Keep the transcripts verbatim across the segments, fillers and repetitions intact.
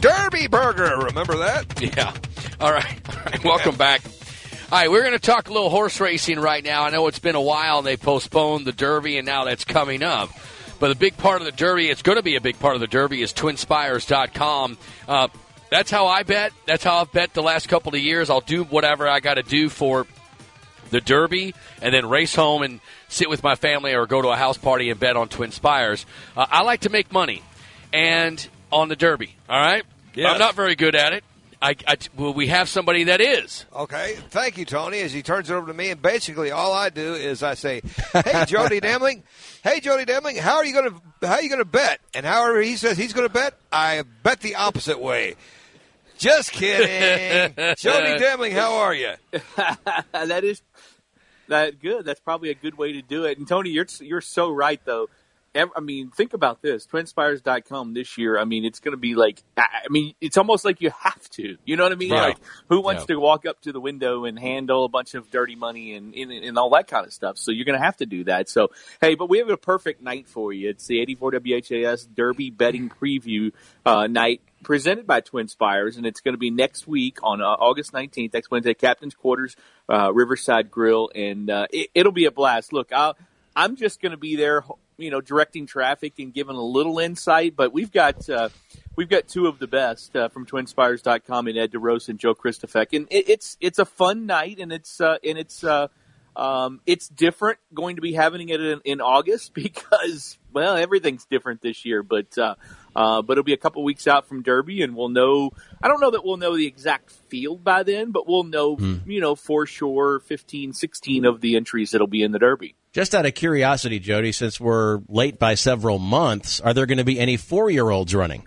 Derby Burger. Remember that? Yeah. All right. All right. Welcome back. All right, we're going to talk a little horse racing right now. I know it's been a while, and they postponed the Derby, and now that's coming up. But a big part of the Derby, it's going to be a big part of the Derby, is twin spires dot com. Uh, that's how I bet. That's how I've bet the last couple of years. I'll do whatever I got to do for the Derby and then race home and sit with my family or go to a house party and bet on Twin Spires. Uh, I like to make money and on the Derby, all right? Yes. I'm not very good at it. I, I, well, we have somebody that is. Okay, thank you, Tony. As he turns it over to me, and basically all I do is I say, "Hey, Jody Demling, hey, Jody Demling, how are you going to how are you going to bet?" And however he says he's going to bet, I bet the opposite way. Just kidding, Jody Demling. How are you? That is that good. That's probably a good way to do it. And Tony, you're you're so right though. I mean, think about this. twin spires dot com this year, I mean, it's going to be like, I mean, it's almost like you have to. You know what I mean? Right. Like, who wants Yeah. to walk up to the window and handle a bunch of dirty money and, and, and all that kind of stuff? So you're going to have to do that. So, hey, but we have a perfect night for you. It's the eighty-four W H A S Derby Betting Preview uh, night presented by Twin Spires, and it's going to be next week on uh, August nineteenth, next Wednesday, Captain's Quarters, uh, Riverside Grill, and uh, it, it'll be a blast. Look, I'll, I'm just going to be there, you know, directing traffic and giving a little insight, but we've got uh, we've got two of the best uh, from twin spires dot com and Ed DeRose and Joe Christofek, and it, it's it's a fun night, and it's uh, and it's uh, um, it's different going to be having it in, in August because well everything's different this year, but uh, uh, but it'll be a couple weeks out from Derby, and we'll know. I don't know that we'll know the exact field by then, but we'll know mm. you know for sure fifteen, sixteen of the entries that'll be in the Derby. Just out of curiosity, Jody, since we're late by several months, are there going to be any four-year-olds running?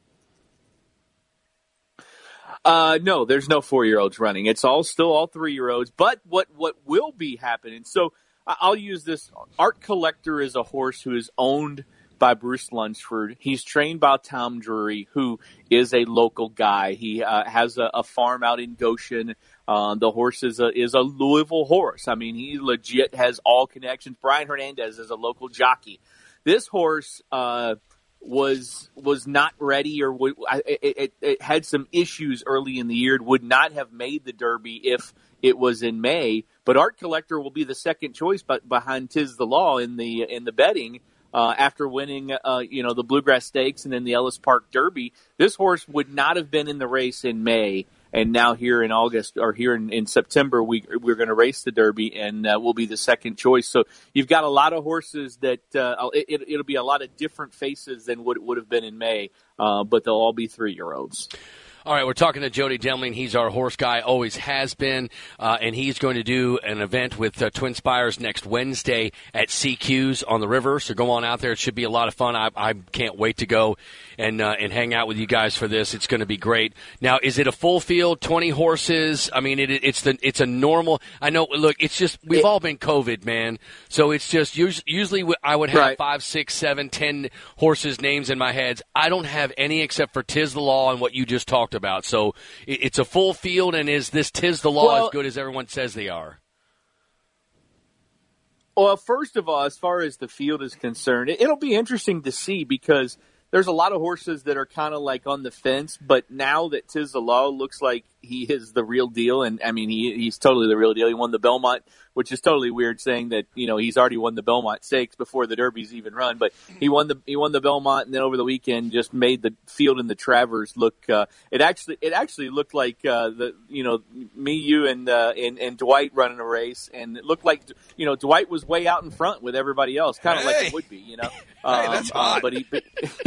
Uh, no, there's no four-year-olds running. It's all still all three-year-olds. But what, what will be happening, so I'll use this. Art Collector is a horse who is owned by Bruce Lunsford. He's trained by Tom Drury, who is a local guy. He uh, has a, a farm out in Goshen. Uh, the horse is a, is a Louisville horse. I mean, he legit has all connections. Brian Hernandez is a local jockey. This horse uh, was was not ready, or would, it, it, it had some issues early in the year. It would not have made the Derby if it was in May. But Art Collector will be the second choice behind Tiz the Law in the in the betting. Uh, after winning, uh, you know, the Bluegrass Stakes and then the Ellis Park Derby, this horse would not have been in the race in May. And now here in August or here in, in September, we, we're going to race the Derby and uh, we'll be the second choice. So you've got a lot of horses that uh, it, it'll be a lot of different faces than what it would have been in May, uh, but they'll all be three-year-olds. All right, we're talking to Jody Demling. He's our horse guy, always has been, uh, and he's going to do an event with uh, Twin Spires next Wednesday at C Q's on the river. So go on out there. It should be a lot of fun. I, I can't wait to go and uh, and hang out with you guys for this. It's going to be great. Now, is it a full field, twenty horses? I mean, it, it's the it's a normal. I know. Look, it's just we've all been COVID, man. So it's just usually, usually I would have right. five, six, seven, ten horses' names in my head. I don't have any except for Tiz the Law and what you just talked about. So it's a full field, and is this Tiz the Law well, as good as everyone says they are? Well, first of all, as far as the field is concerned, it'll be interesting to see because there's a lot of horses that are kind of like on the fence, but now that Tiz the Law looks like he is the real deal, and I mean, he he's totally the real deal. He won the Belmont, which is totally weird saying that, you know, he's already won the Belmont Stakes before the Derby's even run, but he won the he won the Belmont, and then over the weekend just made the field in the Travers look uh, it actually it actually looked like uh, the you know me, you, and uh, and and Dwight running a race, and it looked like, you know, Dwight was way out in front with everybody else, kind of hey. like it would be, you know. Hey, um, that's hot. Uh, but he. But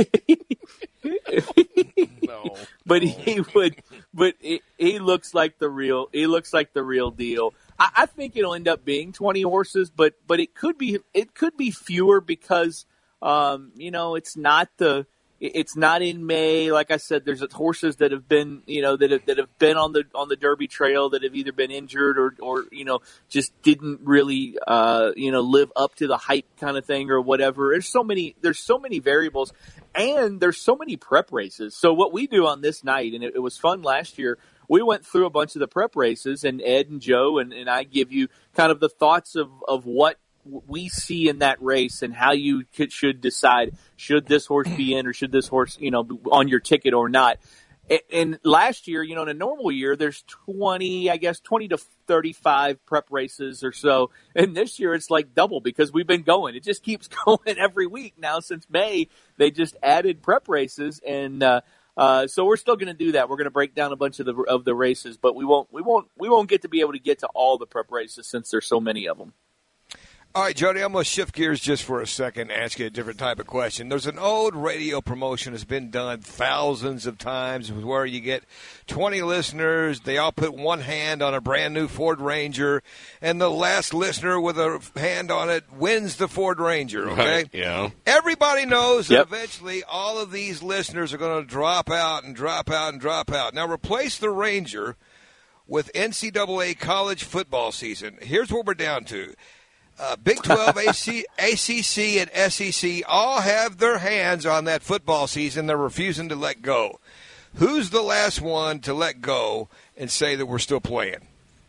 No. But he would, but he, he looks like the real. He looks like the real deal. I, I think it'll end up being twenty horses, but but it could be it could be fewer because um, you know it's not the it's not in May. Like I said, there's horses that have been you know that have, that have been on the on the Derby trail that have either been injured or or you know just didn't really uh, you know live up to the hype kind of thing or whatever. There's so many there's so many variables. And there's so many prep races. So what we do on this night, and it, it was fun last year, we went through a bunch of the prep races, and Ed and Joe and, and I give you kind of the thoughts of, of what we see in that race and how you could, should decide, should this horse be in or should this horse, you know, be on your ticket or not. And last year, you know, in a normal year, there's twenty, I guess, twenty to thirty-five prep races or so. And this year it's like double because we've been going. It just keeps going every week now since May. They just added prep races. And uh, uh, so we're still going to do that. We're going to break down a bunch of the of the races, but we won't we won't we won't get to be able to get to all the prep races since there's so many of them. All right, Jody, I'm going to shift gears just for a second and ask you a different type of question. There's an old radio promotion that's been done thousands of times where you get twenty listeners. They all put one hand on a brand-new Ford Ranger, and the last listener with a hand on it wins the Ford Ranger, okay? Right, yeah. Everybody knows Yep. that eventually all of these listeners are going to drop out and drop out and drop out. Now, replace the Ranger with N C double A college football season. Here's what we're down to. Uh, Big twelve, A C, A C C, and S E C all have their hands on that football season. They're refusing to let go. Who's the last one to let go and say that we're still playing?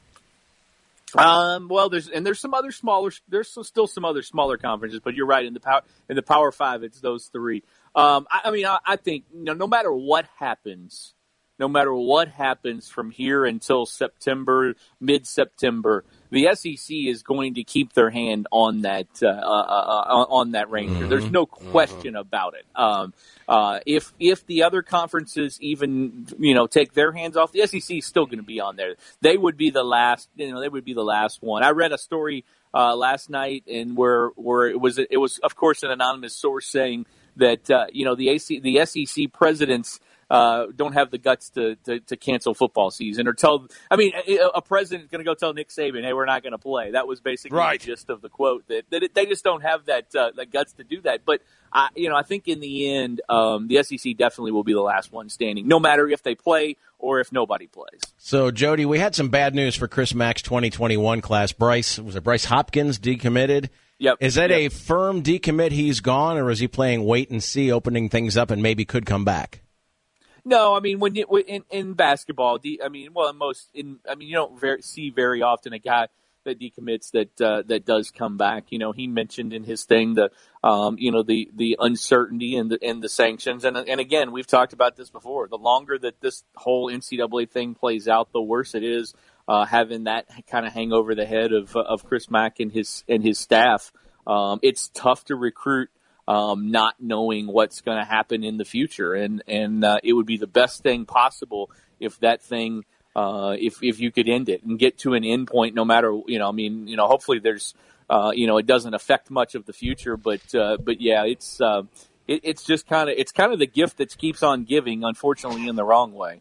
Um, well, there's and there's some other smaller. There's still some other smaller conferences, but you're right. In the power in the Power Five, it's those three. Um, I, I mean, I, I think you know, no matter what happens, no matter what happens from here until September, mid-September, the S E C is going to keep their hand on that uh, uh, on that Ranger. Mm-hmm. There's no question mm-hmm. about it. Um, uh, if if the other conferences even you know take their hands off, the S E C is still going to be on there. They would be the last. You know, they would be the last one. I read a story uh, last night, and where where it was it was of course an anonymous source saying that uh, you know the A C the S E C presidents. Uh, don't have the guts to, to, to cancel football season or tell. I mean, a, a president's going to go tell Nick Saban, "Hey, we're not going to play." That was basically right. the gist of the quote. That, that it, they just don't have that uh, the guts to do that. But I, you know, I think in the end, um, the S E C definitely will be the last one standing, no matter if they play or if nobody plays. So, Jody, we had some bad news for Chris Mack's twenty twenty-one class. Bryce was it Bryce Hopkins decommitted? Yep. Is that yep. a firm decommit? He's gone, or is he playing wait and see, opening things up, and maybe could come back? No, I mean when you in, in basketball, I mean, well, in most in I mean you don't very, see very often a guy that decommits that uh, that does come back. You know, he mentioned in his thing the um, you know the the uncertainty and the and the sanctions, and and again we've talked about this before. The longer that this whole N C double A thing plays out, the worse it is uh, having that kind of hang over the head of of Chris Mack and his and his staff. Um, it's tough to recruit. Um, not knowing what's going to happen in the future, and and uh, it would be the best thing possible if that thing, uh, if if you could end it and get to an end point, no matter you know, I mean, you know, hopefully there's, uh, you know, it doesn't affect much of the future, but uh, but yeah, it's uh, it, it's just kind of it's kind of the gift that keeps on giving, unfortunately, in the wrong way.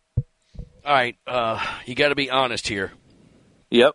All right, uh, you got to be honest here. Yep.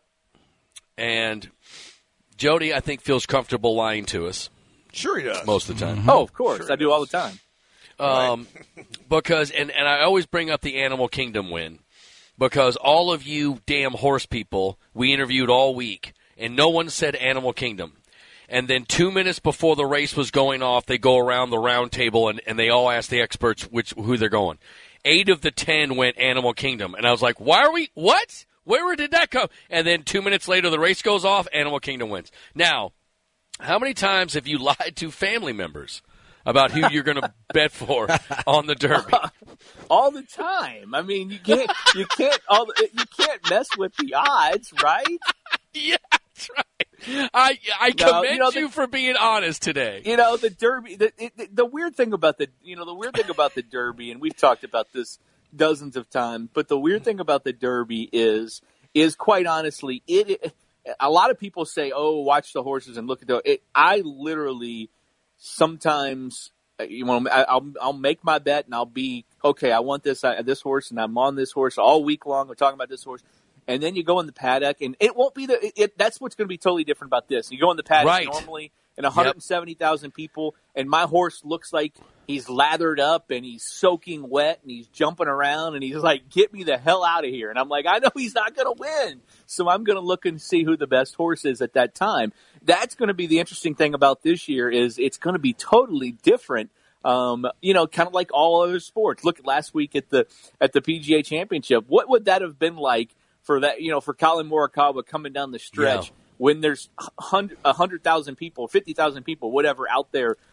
And Jody, I think, feels comfortable lying to us. Sure he does. Most of the time. Mm-hmm. Oh, of course. Sure I do does. all the time. Um, because, and, and I always bring up the Animal Kingdom win because all of you damn horse people we interviewed all week, and no one said Animal Kingdom. And then two minutes before the race was going off, they go around the round table, and, and they all ask the experts which who they're going. Eight of the ten went Animal Kingdom. And I was like, why are we – what? Where did that come? And then two minutes later, the race goes off, Animal Kingdom wins. Now – how many times have you lied to family members about who you're going to bet for on the Derby? All the time. I mean, you can't, you can't, all the, you can't mess with the odds, right? Yeah, that's right. I I No, commend you you, know, the- for being honest today. You know, the Derby. The, it, the weird thing about the, you know, the weird thing about the Derby, and we've talked about this dozens of times, but the weird thing about the Derby is, is quite honestly, it. it a lot of people say, "Oh, watch the horses and look at the." It, I literally sometimes, you know, I'll I'll make my bet and I'll be okay. I want this uh, this horse and I'm on this horse all week long. We're talking about this horse, and then you go in the paddock and it won't be the. It, it, that's what's going to be totally different about this. You go in the paddock Right. normally and one hundred seventy thousand yep. people, and my horse looks like he's lathered up and he's soaking wet and he's jumping around and he's like, "Get me the hell out of here!" And I'm like, I know he's not going to win, so I'm going to look and see who the best horse is at that time. That's going to be the interesting thing about this year is it's going to be totally different. Um, you know, kind of like all other sports. Look at last week at the at the P G A Championship. What would that have been like for that? You know, for Colin Morikawa coming down the stretch. Yeah. When there's one hundred thousand people, fifty thousand people, whatever, out there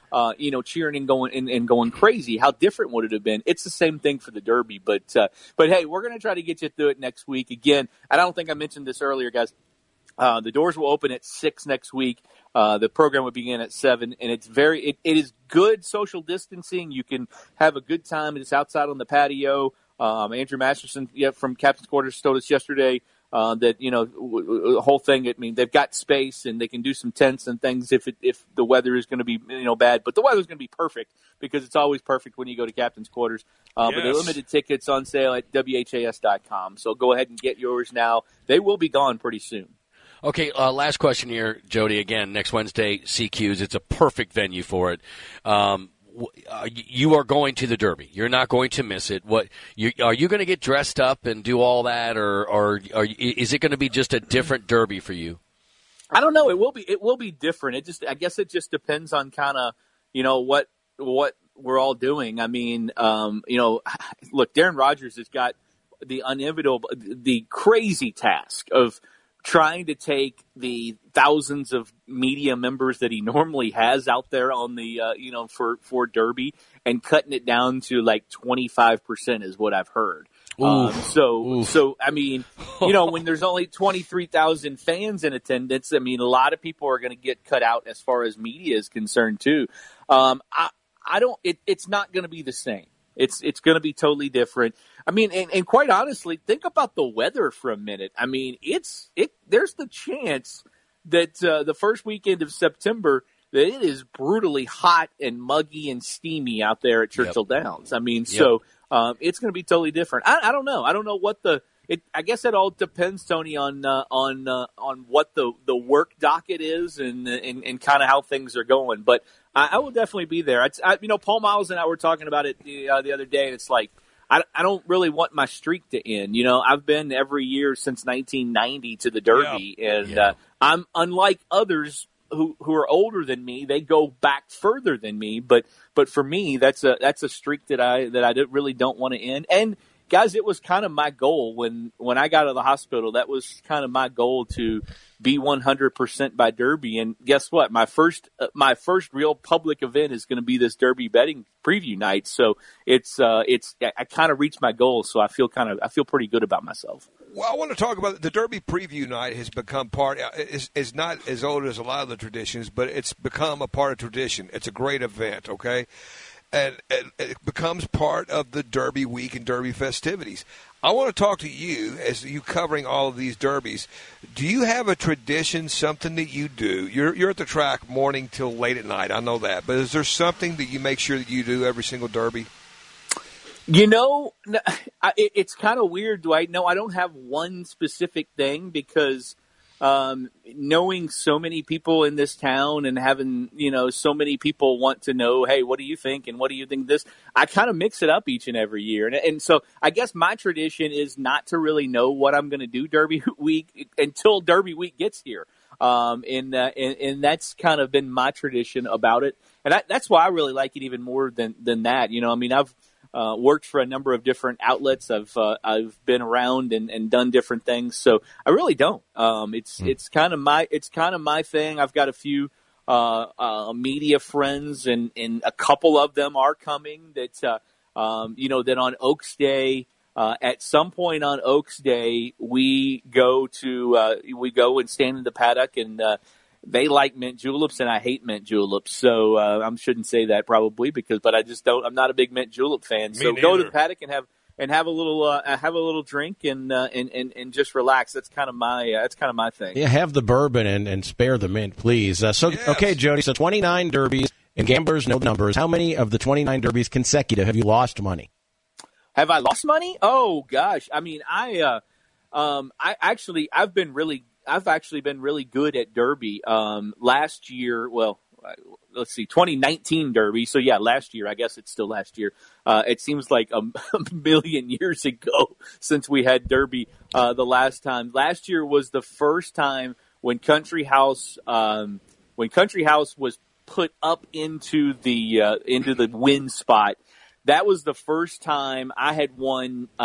uh, you know, cheering and going and, and going crazy. How different would it have been? It's the same thing for the Derby, but uh, but hey, we're going to try to get you through it next week. Again, I don't think I mentioned this earlier, guys. Uh, the doors will open at six next week. Uh, the program will begin at seven, and it's very it, it is good social distancing. You can have a good time. It's outside on the patio. Um, Andrew Masterson yeah, from Captain's Quarters told us yesterday uh, that you know the whole thing. I mean, they've got space and they can do some tents and things if it, if the weather is going to be you know bad. But the weather is going to be perfect because it's always perfect when you go to Captain's Quarters. Uh, yes. But the limited tickets on sale at W H A S dot com. So go ahead and get yours now. They will be gone pretty soon. Okay, uh, last question here, Jody. Again, next Wednesday, C Q's. It's a perfect venue for it. Um, uh, you are going to the Derby. You're not going to miss it. What you, are you going to get dressed up and do all that, or, or, or is it going to be just a different Derby for you? I don't know. It will be. It will be different. It just. I guess it just depends on kind of you know what what we're all doing. I mean, um, you know, look, Darren Rogers has got the inevitable, the crazy task of trying to take the thousands of media members that he normally has out there on the, uh, you know, for, for Derby and cutting it down to like twenty-five percent is what I've heard. Um, so, Oof. so, I mean, you know, when there's only twenty-three thousand fans in attendance, I mean, a lot of people are going to get cut out as far as media is concerned too. Um, I, I don't, it, it's not going to be the same. It's it's going to be totally different. I mean, and, and quite honestly, think about the weather for a minute. I mean, it's it. There's the chance that uh, the first weekend of September that it is brutally hot and muggy and steamy out there at Churchill yep. Downs. I mean, yep. so um, it's going to be totally different. I, I don't know. I don't know what the. It, I guess it all depends, Tony, on uh, on uh, on what the, the work docket is and and, and kind of how things are going. But I, I will definitely be there. I, I, you know, Paul Miles and I were talking about it the, uh, the other day, and it's like I, I don't really want my streak to end. You know, I've been every year since nineteen ninety to the Derby, yeah. and yeah. Uh, I'm unlike others who who are older than me. They go back further than me, but but for me, that's a that's a streak that I that I really don't want to end. And guys, it was kind of my goal when, when I got out of the hospital. That was kind of my goal to be one hundred percent by Derby. And guess what? My first uh, my first real public event is going to be this Derby betting preview night. So it's uh, it's I, I kind of reached my goal. So I feel kind of I feel pretty good about myself. Well, I want to talk about the Derby preview night has become part. Is is not as old as a lot of the traditions, but it's become a part of tradition. It's a great event. Okay. And it becomes part of the Derby week and Derby festivities. I want to talk to you, as you covering all of these Derbies. Do you have a tradition, something that you do? You're you're at the track morning till late at night. I know that. But is there something that you make sure that you do every single Derby? You know, it's kind of weird, Dwight. No, I don't have one specific thing because Um, knowing so many people in this town and having, you know, so many people want to know, hey, what do you think? And what do you think this? I kind of mix it up each and every year. And, and so I guess my tradition is not to really know what I'm going to do Derby week until Derby week gets here. Um, and, uh, and, and that's kind of been my tradition about it. And I, that's why I really like it even more than, than that. You know, I mean, I've, Uh, worked for a number of different outlets. I've uh, I've been around and, and done different things, so I really don't. Um, it's mm. it's kind of my it's kind of my thing. I've got a few uh, uh, media friends, and, and a couple of them are coming. That uh, um, you know that on Oaks Day, uh, at some point on Oaks Day, we go to uh, we go and stand in the paddock and. Uh, They like mint juleps, and I hate mint juleps. So uh, I shouldn't say that probably because, but I just don't. I'm not a big mint julep fan. Me so neither. Go to the paddock and have and have a little uh, have a little drink and uh, and, and and just relax. That's kind of my uh, that's kind of my thing. Yeah, have the bourbon and, and spare the mint, please. Uh, so yes. okay, Jody. So twenty-nine derbies and gamblers know numbers. How many of the twenty-nine derbies consecutive have you lost money? Have I lost money? Oh gosh, I mean, I uh, um, I actually I've been really. I've actually been really good at Derby. Um, last year, well, let's see, twenty nineteen Derby. So yeah, last year, I guess it's still last year. Uh, it seems like a, a million years ago since we had Derby uh, the last time. Last year was the first time when Country House, um, when Country House was put up into the uh, into the win spot. That was the first time I had won uh,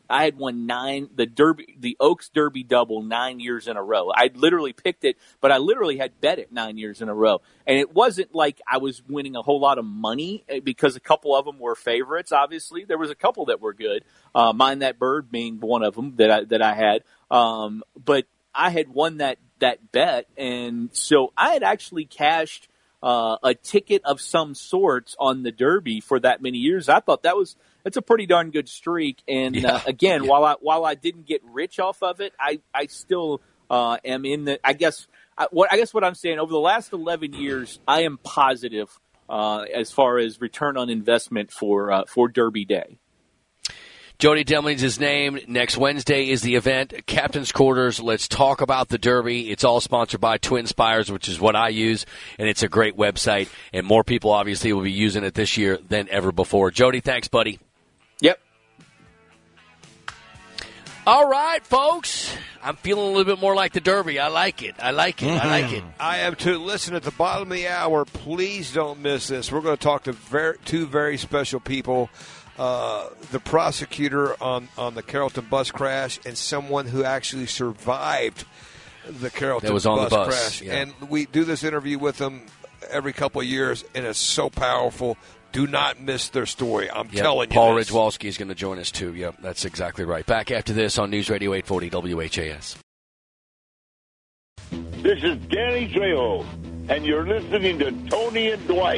I had won nine the Derby, the Oaks Derby double nine years in a row. I literally picked it, but I literally had bet it nine years in a row. And it wasn't like I was winning a whole lot of money because a couple of them were favorites. Obviously, there was a couple that were good. Uh, Mind That Bird being one of them that I, that I had. Um, but I had won that that bet, and so I had actually cashed uh, a ticket of some sorts on the Derby for that many years. I thought that was. That's a pretty darn good streak, and yeah, uh, again, yeah. while I while I didn't get rich off of it, I I still uh, am in the. I guess I, what I guess what I'm saying over the last eleven years, I am positive uh, as far as return on investment for uh, for Derby Day. Jody Demling's his name. Next Wednesday is the event, Captain's Quarters. Let's talk about the Derby. It's all sponsored by Twin Spires, which is what I use, and it's a great website. And more people obviously will be using it this year than ever before. Jody, thanks, buddy. Yep. All right, folks. I'm feeling a little bit more like the Derby. I like it. I like it. I like it. I am too. Listen, at the bottom of the hour, please don't miss this. We're going to talk to very, two very special people. Uh, the prosecutor on, on the Carrollton bus crash and someone who actually survived the Carrollton that was on bus, the bus crash. Yeah. And we do this interview with them every couple of years, and it's so powerful. Do not miss their story. I'm yep. telling you. Paul this. Ridgewalski is going to join us, too. Yep, that's exactly right. Back after this on News Radio eight forty W H A S. This is Danny Trejo, and you're listening to Tony and Dwight.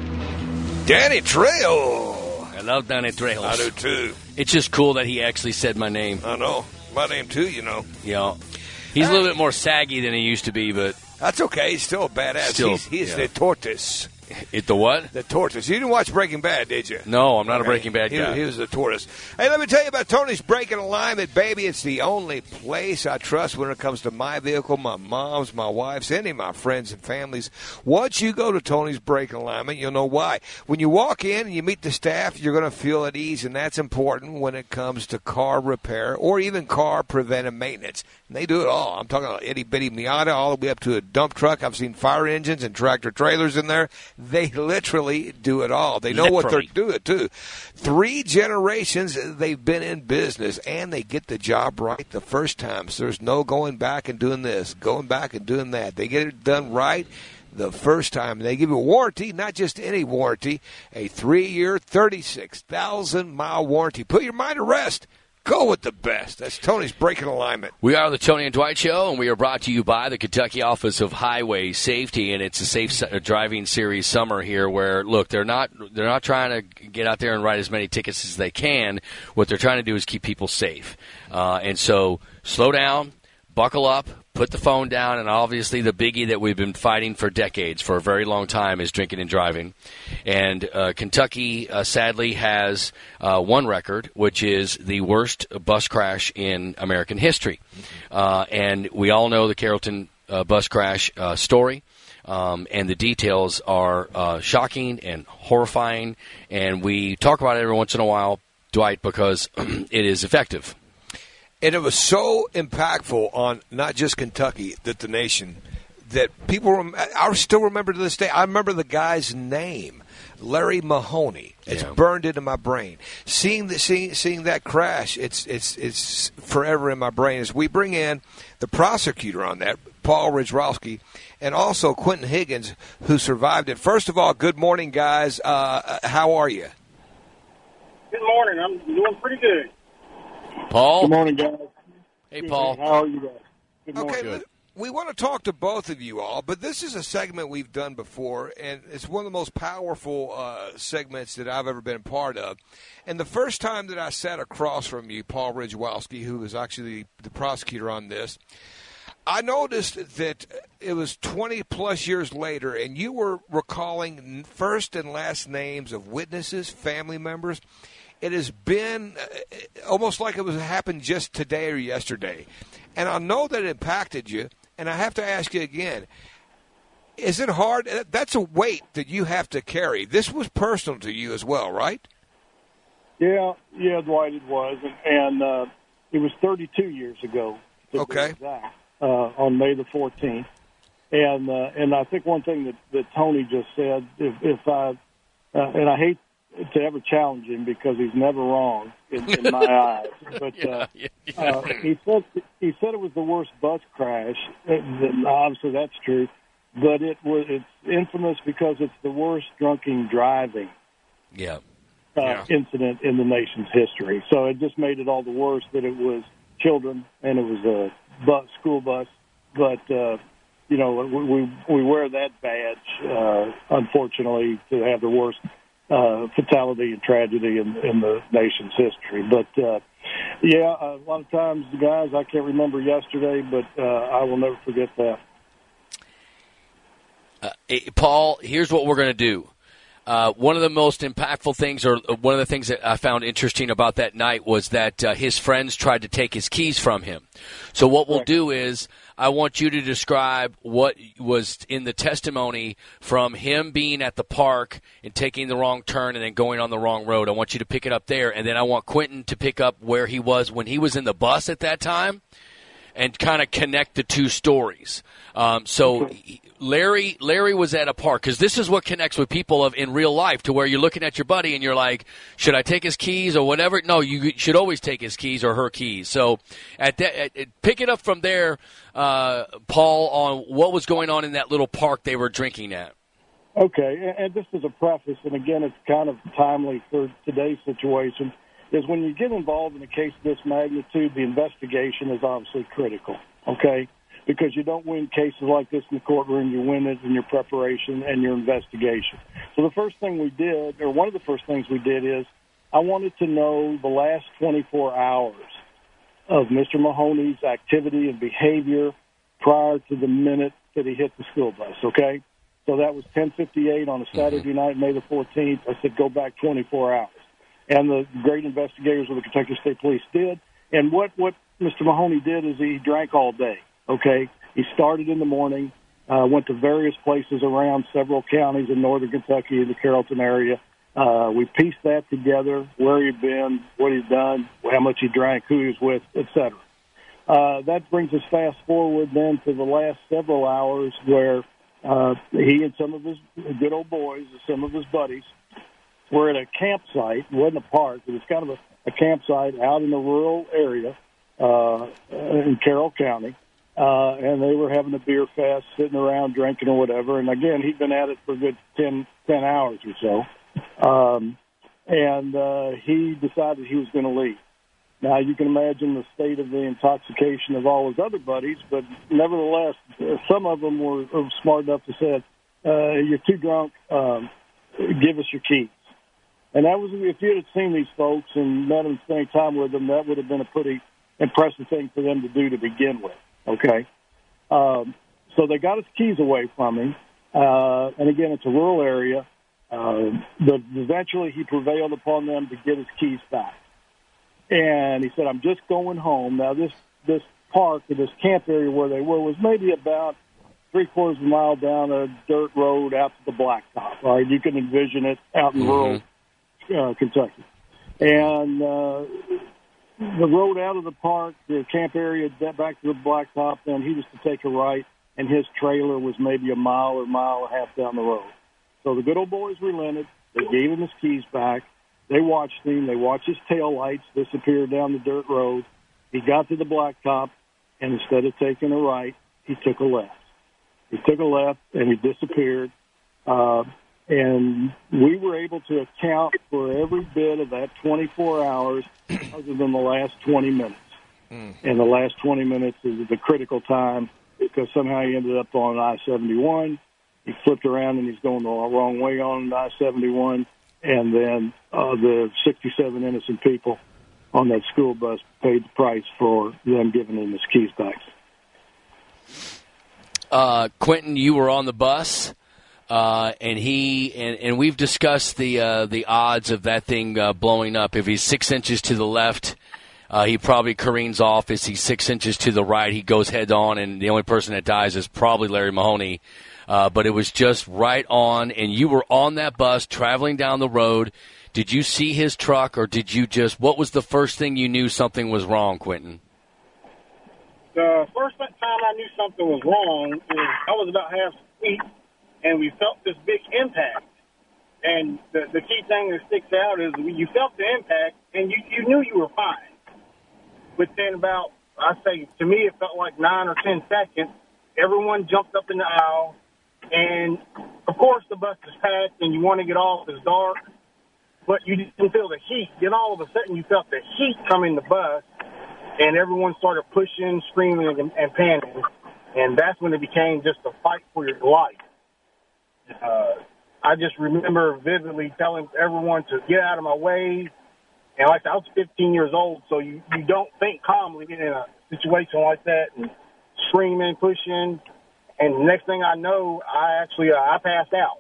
Danny Trejo. I love Danny Trejo. I do, too. It's just cool that he actually said my name. I know. My name, too, you know. You know, he's a little bit more saggy than he used to be, but... That's okay. He's still a badass. Still, he's he's yeah. the tortoise. It the what? The tortoise. You didn't watch Breaking Bad, did you? No, I'm not okay. a Breaking Bad he, guy. He was the tortoise. Hey, let me tell you about Tony's Breaking Alignment, baby. It's the only place I trust when it comes to my vehicle, my mom's, my wife's, any of my friends and families. Once you go to Tony's Breaking Alignment, you'll know why. When you walk in and you meet the staff, you're going to feel at ease, and that's important when it comes to car repair or even car preventive maintenance. And they do it all. I'm talking about itty-bitty Miata all the way up to a dump truck. I've seen fire engines and tractor trailers in there. They literally do it all. They know literally. what they're doing, too. Three generations they've been in business, and they get the job right the first time. So there's no going back and doing this, going back and doing that. They get it done right the first time. They give you a warranty, not just any warranty, a three-year, thirty-six thousand mile warranty. Put your mind at rest. Go with the best. That's Tony's Breaking Alignment. We are the Tony and Dwight Show, and we are brought to you by the Kentucky Office of Highway Safety, and it's a safe driving series summer here where, look, they're not they're not trying to get out there and write as many tickets as they can. What they're trying to do is keep people safe. Uh, and so slow down, buckle up, put the phone down, and obviously the biggie that we've been fighting for decades, for a very long time, is drinking and driving. And uh, Kentucky, uh, sadly, has uh, one record, which is the worst bus crash in American history. Uh, and we all know the Carrollton uh, bus crash uh, story. Um, and the details are uh, shocking and horrifying. And we talk about it every once in a while, Dwight, because it is effective. And it was so impactful on not just Kentucky, that the nation, that people, rem- I still remember to this day, I remember the guy's name, Larry Mahoney. It's Yeah. burned into my brain. Seeing the, seeing, seeing that crash, it's, it's, it's forever in my brain. As we bring in the prosecutor on that, Paul Ridgewalski, and also Quentin Higgins, who survived it. First of all, good morning, guys. Uh, how are you? Good morning. I'm doing pretty good. Paul? Good morning, guys. Hey, Paul. How are you guys? Good morning. Okay, Good. we want to talk to both of you all, but this is a segment we've done before, and it's one of the most powerful uh, segments that I've ever been a part of. And the first time that I sat across from you, Paul Ridgewalski, who was actually the prosecutor on this, I noticed that it was twenty-plus years later, and you were recalling first and last names of witnesses, family members. It has been almost like it was happened just today or yesterday. And I know that it impacted you, and I have to ask you again, is it hard? That's a weight that you have to carry. This was personal to you as well, right? Yeah, yeah, Dwight, it was. And, and uh, it was thirty-two years ago. to be Okay. exact, uh, on May the fourteenth. And uh, and I think one thing that, that Tony just said, if, if I, uh, and I hate to ever challenge him because he's never wrong in, in my eyes. But uh, yeah, yeah. uh, he said he said it was the worst bus crash. And obviously, that's true. But it was it's infamous because it's the worst drunken driving Yeah. uh, Yeah. incident in the nation's history. So it just made it all the worse that it was children and it was a bus, school bus. But uh, you know, we, we we wear that badge, uh, unfortunately, to have the worst uh, fatality and tragedy in, in the nation's history. But uh, yeah, a lot of times, guys, I can't remember yesterday, but uh, I will never forget that. Uh, Paul, here's what we're going to do. Uh, one of the most impactful things, or one of the things that I found interesting about that night was that uh, his friends tried to take his keys from him. So what we'll do is I want you to describe what was in the testimony from him being at the park and taking the wrong turn and then going on the wrong road. I want you to pick it up there, and then I want Quentin to pick up where he was when he was in the bus at that time and kind of connect the two stories. Um, so Larry Larry was at a park, because this is what connects with people of in real life, to where you're looking at your buddy and you're like, should I take his keys or whatever? No, you should always take his keys or her keys. So at that, at, at, pick it up from there, uh, Paul, on what was going on in that little park they were drinking at. Okay, and just as a preface, and again, it's kind of timely for today's situation, is when you get involved in a case of this magnitude, the investigation is obviously critical, okay? Because you don't win cases like this in the courtroom, you win it in your preparation and your investigation. So the first thing we did, or one of the first things we did is, I wanted to know the last twenty-four hours of Mister Mahoney's activity and behavior prior to the minute that he hit the school bus, okay? So that was ten fifty-eight on a Saturday night, May the fourteenth. I said, go back twenty-four hours. And the great investigators of the Kentucky State Police did. And what, what Mister Mahoney did is he drank all day, okay? He started in the morning, uh, went to various places around several counties in northern Kentucky, in the Carrollton area. Uh, we pieced that together, where he'd been, what he'd done, how much he drank, who he was with, et cetera. Uh, that brings us fast forward then to the last several hours where uh, he and some of his good old boys, some of his buddies, were at a campsite. It wasn't a park. It was kind of a, a campsite out in a rural area uh, in Carroll County. Uh, and they were having a beer fest, sitting around drinking or whatever. And, again, he'd been at it for a good ten, ten hours or so. Um, and uh, he decided he was going to leave. Now, you can imagine the state of the intoxication of all his other buddies, but nevertheless, some of them were, were smart enough to say, uh, you're too drunk, um, give us your keys. And that was, if you had seen these folks and met them, spending time with them, that would have been a pretty impressive thing for them to do to begin with, okay? Um, so they got his keys away from him. Uh, and, again, it's a rural area. Uh, but eventually he prevailed upon them to get his keys back. And he said, I'm just going home. Now, this, this park, or this camp area where they were, was maybe about three-quarters of a mile down a dirt road out to the blacktop. All right, you can envision it out in mm-hmm. rural uh, Kentucky. And uh, the road out of the park, the camp area, back to the blacktop, then he was to take a right, and his trailer was maybe a mile or mile and a half down the road. So the good old boys relented. They gave him his keys back. They watched him. They watched his taillights disappear down the dirt road. He got to the blacktop, and instead of taking a right, he took a left. He took a left, and he disappeared. Uh, and we were able to account for every bit of that twenty-four hours other than the last twenty minutes. Mm. And the last twenty minutes is the critical time because somehow he ended up on I seventy-one. He flipped around, and he's going the wrong way on I seventy-one. And then uh, the sixty-seven innocent people on that school bus paid the price for them giving him his keys back. Uh, Quentin, you were on the bus, uh, and he and, and we've discussed the uh, the odds of that thing uh, blowing up. If he's six inches to the left, uh, he probably careens off. If he's six inches to the right, he goes head on, and the only person that dies is probably Larry Mahoney. Uh, but it was just right on, and you were on that bus traveling down the road. Did you see his truck, or did you just – what was the first thing you knew something was wrong, Quentin? The first time I knew something was wrong is I was about half asleep, and we felt this big impact. And the, the key thing that sticks out is you felt the impact, and you, you knew you were fine. Within about, I say, to me, it felt like nine or ten seconds, everyone jumped up in the aisle, and, of course, the bus is packed, and you want to get off. It's dark, but you didn't feel the heat. Then all of a sudden, you felt the heat come in the bus, and everyone started pushing, screaming, and, and panicking. And that's when it became just a fight for your life. Uh, I just remember vividly telling everyone to get out of my way. And like I was fifteen years old, so you, you don't think calmly in a situation like that and screaming, pushing. And the next thing I know, I actually uh, I passed out.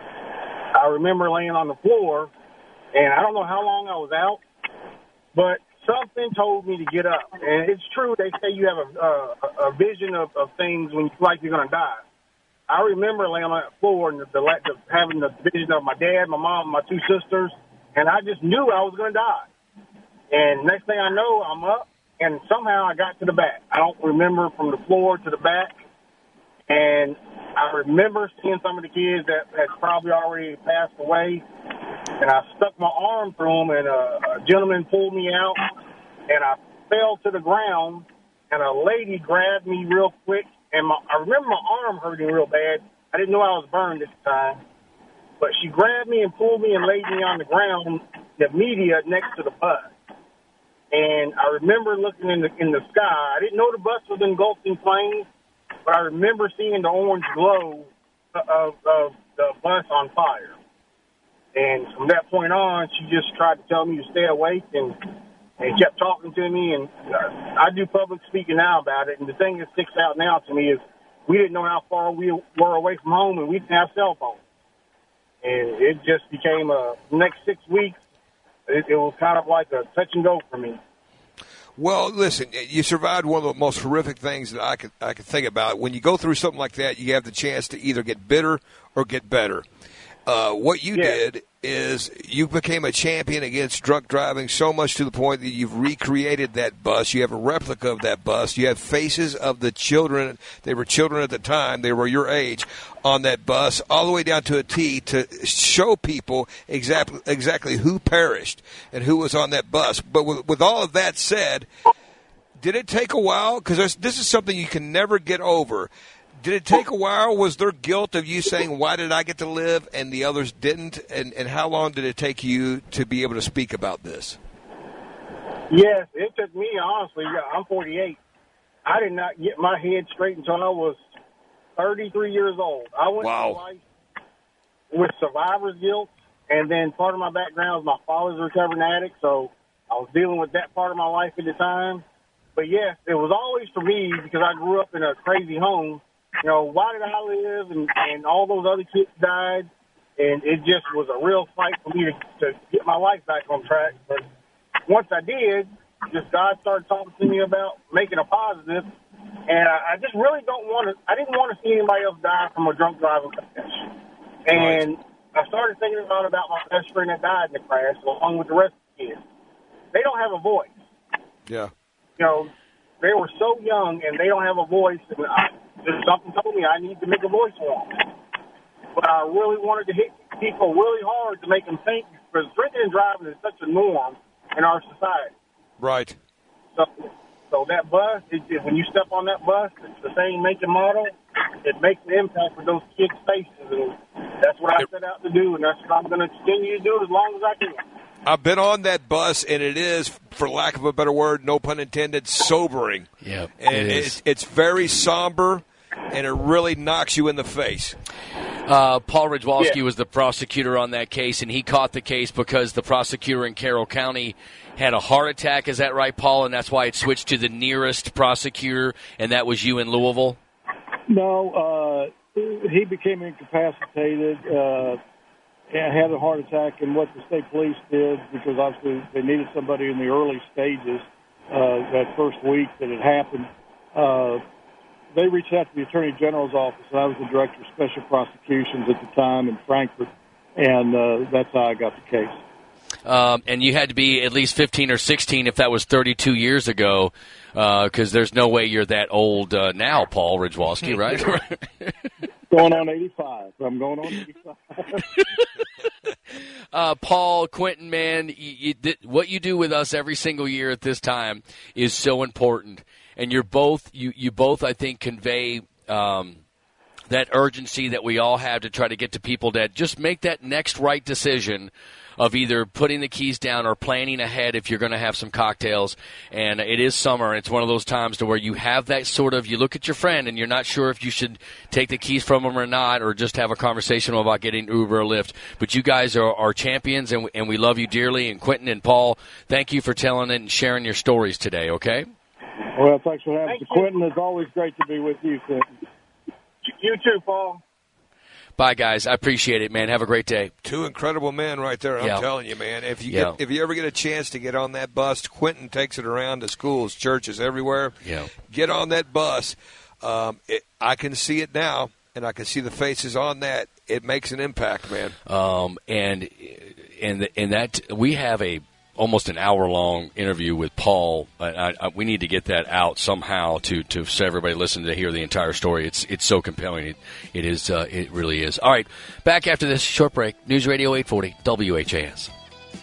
I remember laying on the floor, and I don't know how long I was out, but something told me to get up. And it's true, they say you have a, a, a vision of, of things when you feel like you're going to die. I remember laying on that floor and the, the, the, having the vision of my dad, my mom, my two sisters, and I just knew I was going to die. And next thing I know, I'm up, and somehow I got to the back. I don't remember from the floor to the back. And I remember seeing some of the kids that had probably already passed away, and I stuck my arm through them, and a, a gentleman pulled me out, and I fell to the ground, and a lady grabbed me real quick, and my, I remember my arm hurting real bad. I didn't know I was burned at the time, but she grabbed me and pulled me and laid me on the ground, the media next to the bus. And I remember looking in the in the sky. I didn't know the bus was engulfed in flames, but I remember seeing the orange glow of, of the bus on fire. And from that point on, she just tried to tell me to stay awake and, and kept talking to me. And uh, I do public speaking now about it. And the thing that sticks out now to me is we didn't know how far we were away from home, and we didn't have cell phones. And it just became a next six weeks. It, it was kind of like a touch and go for me. Well, listen, you survived one of the most horrific things that I could I could think about. When you go through something like that, you have the chance to either get bitter or get better. Uh, what you yeah. did is you became a champion against drunk driving so much to the point that you've recreated that bus. You have a replica of that bus. You have faces of the children. They were children at the time. They were your age on that bus all the way down to a T to show people exactly exactly who perished and who was on that bus. But with, with all of that said, did it take a while? Because this is something you can never get over. Did it take a while? Was there guilt of you saying, why did I get to live and the others didn't? And, and how long did it take you to be able to speak about this? Yes, it took me, honestly. I'm forty-eight. I did not get my head straight until I was thirty-three years old. I went wow. through life with survivor's guilt, and then part of my background is my father's a recovering addict, so I was dealing with that part of my life at the time. But, yes, it was always for me because I grew up in a crazy home. You know, why did I live? And, and all those other kids died. And it just was a real fight for me to, to get my life back on track. But once I did, just God started talking to me about making a positive. And I, I just really don't want to, I didn't want to see anybody else die from a drunk driving crash. And right. I started thinking about, about my best friend that died in the crash, along with the rest of the kids. They don't have a voice. Yeah. You know, they were so young and they don't have a voice. And I, Just something told me I need to make a voice for them. But I really wanted to hit people really hard to make them think, because drinking and driving is such a norm in our society. Right. So, so that bus, it, it, when you step on that bus, it's the same make and model. It makes an impact with those kids' faces, and that's what I set out to do, and that's what I'm going to continue to do as long as I can. I've been on that bus, and it is, for lack of a better word, no pun intended, sobering. Yeah, and it is. It's, it's very somber, and it really knocks you in the face. Uh, Paul Ridgwalski yeah. was the prosecutor on that case, and he caught the case because the prosecutor in Carroll County had a heart attack. Is that right, Paul? And that's why it switched to the nearest prosecutor, and that was you in Louisville? No, uh, he became incapacitated. Uh, had a heart attack, and what the state police did, because obviously they needed somebody in the early stages, uh, that first week that it happened, uh, they reached out to the Attorney General's office, and I was the Director of Special Prosecutions at the time in Frankfort, and uh, that's how I got the case. Um, and you had to be at least fifteen or sixteen if that was thirty-two years ago, because uh, there's no way you're that old uh, now, Paul Ridgwalski, right? going on eighty-five. I'm going on eighty-five. uh, Paul, Quentin, man, you, you, what you do with us every single year at this time is so important. And you're both, you, you both, I think, convey um, that urgency that we all have to try to get to people that just make that next right decision of either putting the keys down or planning ahead if you're going to have some cocktails. And it is summer, and it's one of those times to where you have that sort of, you look at your friend and you're not sure if you should take the keys from them or not, or just have a conversation about getting Uber or Lyft. But you guys are, are champions, and, and we love you dearly. And Quentin and Paul, thank you for telling it and sharing your stories today, okay? Well, thanks for having Thank me. you. Quentin, it's always great to be with you, Quentin. You too, Paul. Bye, guys. I appreciate it, man. Have a great day. Two incredible men right there. I'm Yeah. telling you, man. If you Yeah. get, if you ever get a chance to get on that bus, Quentin takes it around to schools, churches, everywhere. Yeah. Get on that bus. Um, it, I can see it now, and I can see the faces on that. It makes an impact, man. Um, and and and that we have a almost an hour long interview with Paul. I, I, we need to get that out somehow to, to so everybody listen to hear the entire story. It's it's so compelling. It it is. Uh, it really is. All right, back after this short break. News Radio eight forty W H A S.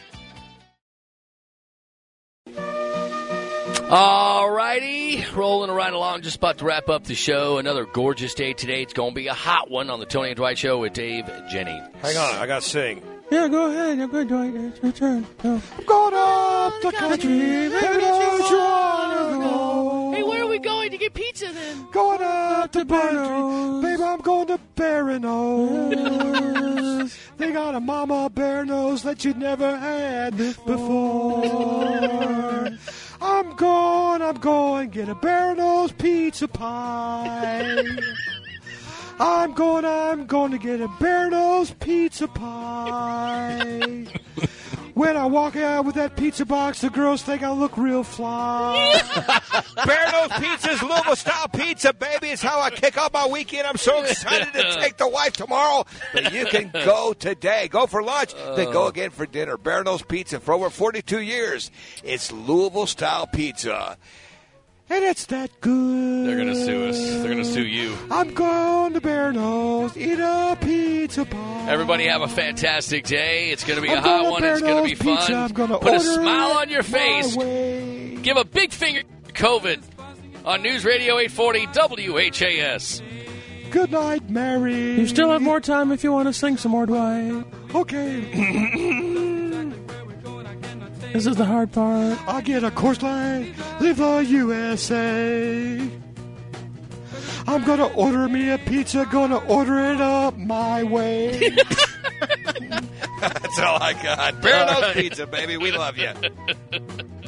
All righty, rolling right along, just about to wrap up the show. Another gorgeous day today. It's going to be a hot one on the Tony and Dwight Show with Dave Jenny. Hang on, I got to sing. Yeah, go ahead. You're good, Dwight. It's your turn. Go. I'm going up the country, baby, don't you wanna go? Hey, where are we going to get pizza then? Going up to Barnos, baby, I'm going to Barnos. They got a mama bear nose that you'd never had before. I'm going, I'm going, get a bear nose pizza pie. I'm going, I'm going to get a bear nose pizza pie. When I walk out with that pizza box, the girls think I look real fly. Bear Nose Pizza's Louisville style pizza, baby. It's how I kick off my weekend. I'm so excited to take the wife tomorrow. But you can go today. Go for lunch, then go again for dinner. Bear Nose Pizza for over forty-two years. It's Louisville style pizza. And it's that good. They're going to sue us. They're going to sue you. I'm going to Bear Nose, eat a pizza pie. Everybody have a fantastic day. It's going to be a I'm hot going one. Bear It's going to be Nose Pizza. fun. I'm gonna Put a order smile it on your my face. way. Give a big finger to COVID on News Radio eight forty W H A S. Good night, Mary. You still have more time if you want to sing some more, Dwight. Okay. This is the hard part. I get a course line, live the U S A. I'm gonna order me a pizza, gonna order it up my way. That's all I got. Bear Nose Pizza, baby. We love you.